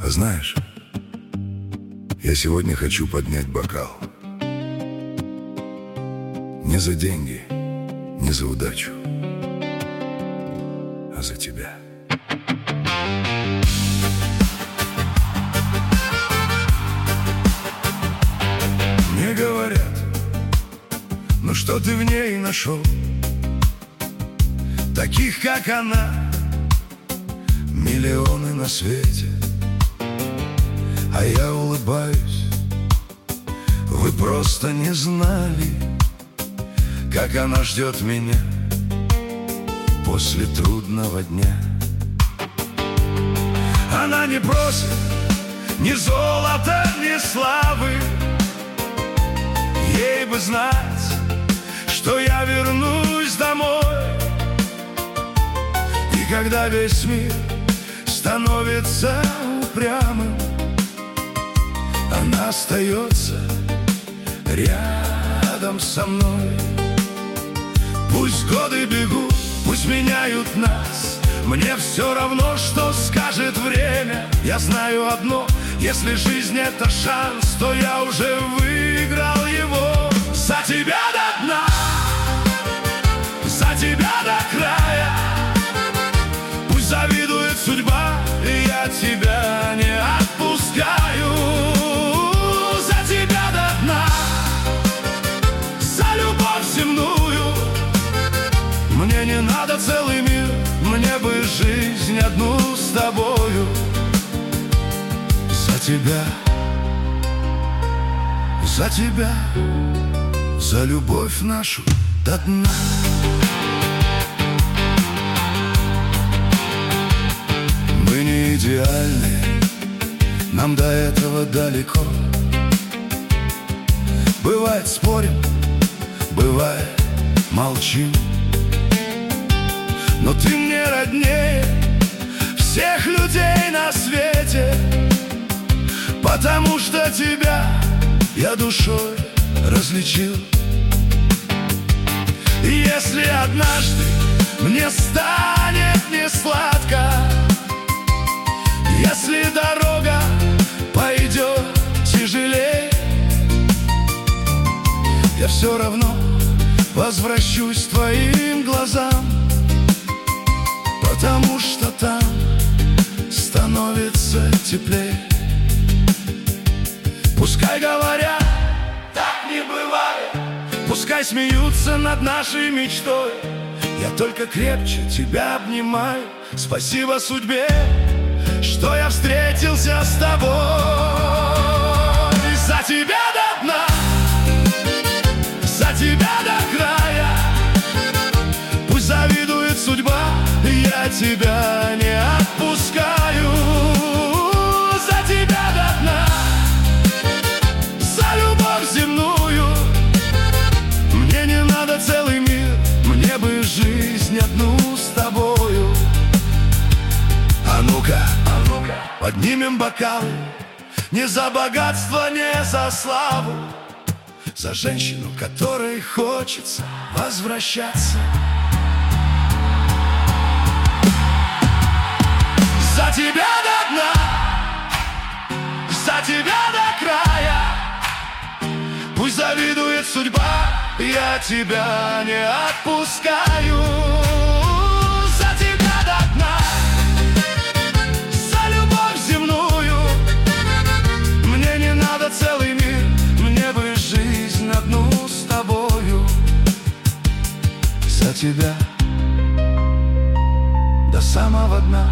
А знаешь, я сегодня хочу поднять бокал. Не за деньги, не за удачу, а за тебя. Мне говорят, ну что ты в ней нашел? Таких, как она, миллионы на свете. А я улыбаюсь, вы просто не знали, как она ждет меня после трудного дня. Она не просит ни золота, ни славы. Ей бы знать, что я вернусь домой. И когда весь мир становится упрямым, она остается рядом со мной. Пусть годы бегут, пусть меняют нас, мне все равно, что скажет время. Я знаю одно: если жизнь это шанс, то я уже выиграл его. За тебя до дна, за тебя до края. Пусть завидует судьба, и я тебя не отпускаю. За тебя до дна, за любовь земную. Мне не надо целый мир, мне бы жизнь одну с тобою. За тебя, за тебя, за любовь нашу до дна. Мы не идеальны, нам до этого далеко. Бывает спорим, бывает молчим, но ты мне роднее всех людей на свете, потому что тебя я душой различил. И если однажды мне станет несладко, если дорога пойдет тяжелее, я все равно возвращусь к твоим глазам, потому что там становится теплее. Пускай говорят, так не бывает, пускай смеются над нашей мечтой, я только крепче тебя обнимаю. Спасибо судьбе, что я встретился с тобой. За тебя до дна, за тебя до края. Пусть завидует судьба, я тебя не отпускаю. За тебя до дна, за любовь земную. Мне не надо целый мир, мне бы жизнь одну с тобою. А ну-ка, поднимем бокалы, не за богатство, не за славу, за женщину, которой хочется возвращаться. За тебя до дна, за тебя до края. Пусть завидует судьба, я тебя не отпускаю. За тебя до дна, за любовь земную. Мне не надо целый мир, мне бы жизнь одну с тобою. За тебя до самого дна.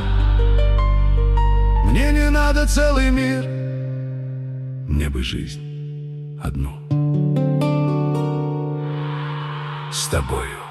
Мне не надо целый мир, мне бы жизнь одну с тобою.